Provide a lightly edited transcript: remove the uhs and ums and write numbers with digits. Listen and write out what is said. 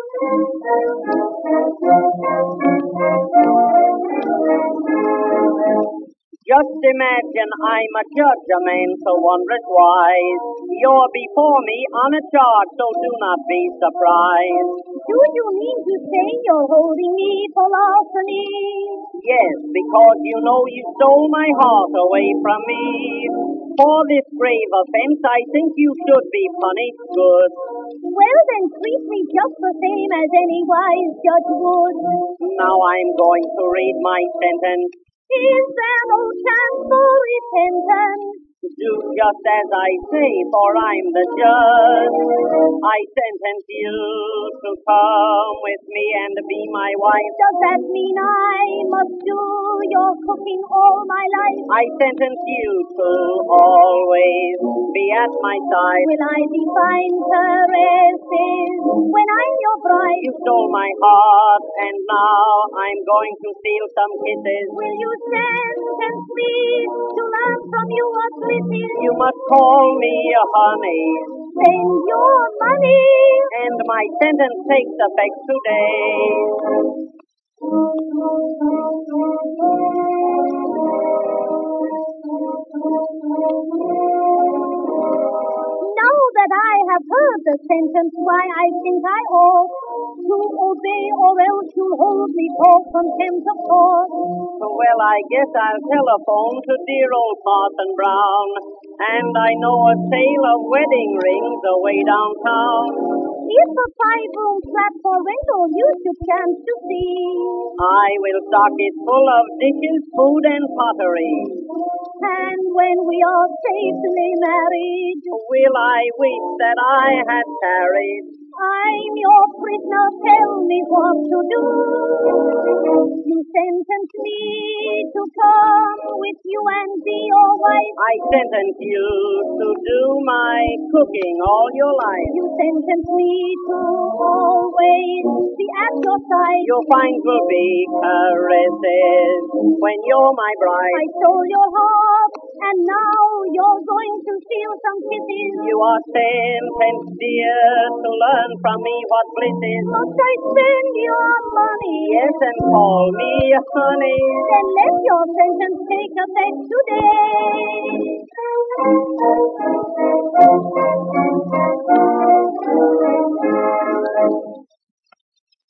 Just imagine I'm a judge, a man so wondrous wise. You're before me on a charge, so do not be surprised. Do you mean to say you're holding me for larceny? Yes, because you know you stole my heart away from me. For this grave offense, I think you should be punished good. Well, then treat me just the same as any wise judge would. Now I'm going to read my sentence. Is there no chance for repentance? Do just as I say, for I'm the judge. I sentence you to come with me and be my wife. Does that mean I must do your cooking all my life? I sentence you to always be at my side. Will I define caresses when I'm your bride? You stole my heart, and now I'm going to steal some kisses. Will you sentence me to learn from you what bliss is? You must call me honey. Spend your money. And my sentence takes effect today. Now that I have heard the sentence, why I think I ought to obey, or else you'll hold me for contempt of court. Well, I guess I'll telephone to dear old Parson Brown, and I know a sale of wedding rings away downtown. If a 5-room flat for rental you should chance to see, I will stock it full of dishes, food, and pottery. And when we are safely married, will I wish that I had tarried. I'm your prisoner, tell me what to do. You sentence me to come with you and be your wife. I sentence you to do my cooking all your life. You sentence me to always be at your side. Your fines will be caresses when you're my bride. I stole your heart, and now you're going to steal some kisses. You are sentenced, dear, to learn from me what bliss is. Must I spend your money? Yes, and call me honey. Then let your sentence take effect today.